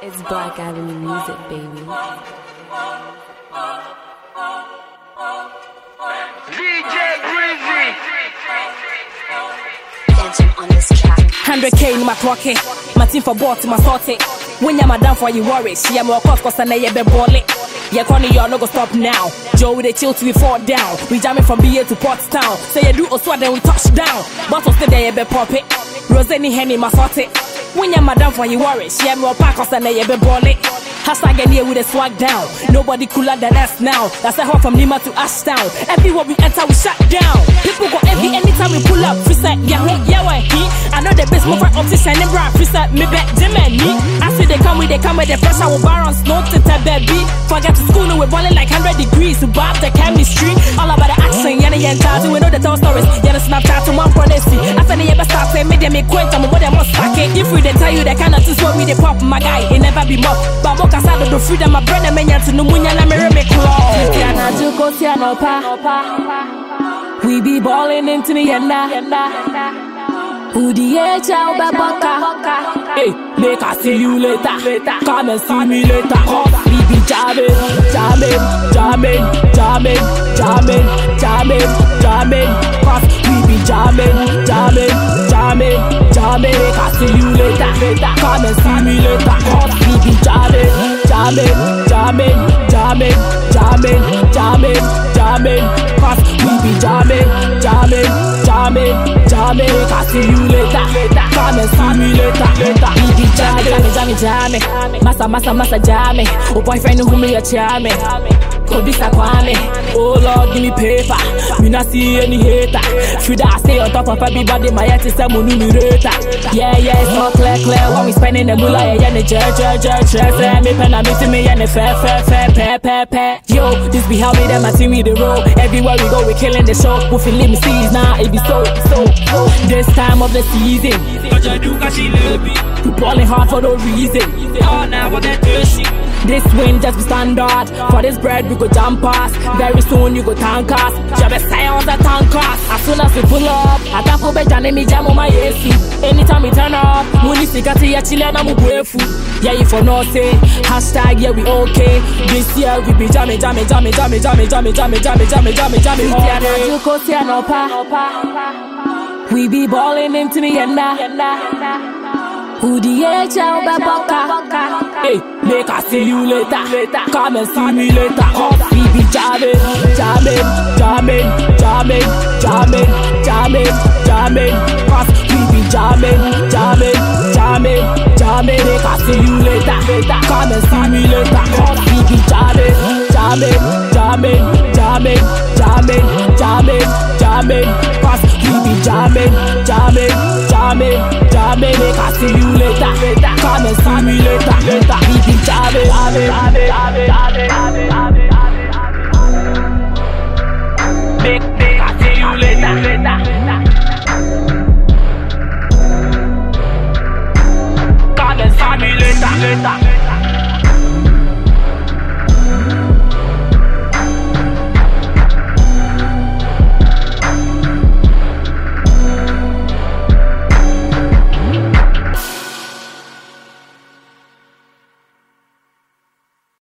It's Black Avenue music, baby. DJ Breezy. Dancing on this track. 100K in my pocket, my team for bought my sorted. When you're madam for you worry, she am more cost cause I know you be balling. Yeah, Connie, y'all no go stop now. Joe with a chill till we fall down. We jamming from BA to Portstown. Say you do a swat then we touch down. Bottles still there, you be pop it. Rosanny Henny, my sorted. When you're madam for you worry, she am more pack cause I know you be balling. Hashtag in here with a swag down. Nobody cooler than us now. That's a hop from Lima to Ashtown. Everywhere we enter, we shut down. People go envy anytime we pull up. Free set, yeah, he. I know the best move right up to shining bright. Free set, me back, Jim and me. I see they come with the pressure with barons, no to tell baby. Forget to school, we're boiling like 100 degrees. To bob the chemistry. All about the action, yeah, and chat. We know the tell stories. Yeah, the Snapchat and one policy. After the ever start saying, me quit, I'm more than most packet. If we didn't tell you the kind of things what we the pop, my guy, it never be mock. But Casado do freedom, my brother menya to no munya na mere me claw. Tiana to go tiana pa. We be balling into me yenda. Who the HL babaka? Hey, make I see you later. Come and see me later. We be jamming. Cause we be jamming. Make I see you later. Come and see me later. Cause we be jamming. Cause we be jamming. Make I see you later. Come and see me later. We be jamming. Massa jamming. Oh boyfriend who me a jamming. Kodisa kwame. Oh Lord, give me paper. Me not see any hater. Should I stay on top of everybody? My head is a monumerator. Yeah, it's all clear. When we spending the moolah, yeah, the church. Me pen a meeting me and the fair. Yo, this be how me them a team with the road. Everywhere we go, we killing the show. We feel me seas now, it be so. This time of the season, we balling hard for no reason. Oh, now what that thirsty. This win just be standard. For this bread we go jump past. Very soon you go tank us. Jabba say on the tank us. As soon as we pull up, I can't go back and me jam on my AC. Anytime we turn up, money sigati ya chile na mu gwefu. Yeah, if for no say hashtag yeah we okay. This year we be jamming. We be balling into me yenda. Who the HL babaka? Hey, make I see you later. Come and see me later. Cause we be jamming. Cause we be jamming. Make I see you later. Come and see me later. Cause we be jamming. Cause we be jamming. Make I see you later. Come and see me later. We be jamming. Make I see you later. Come and see me later.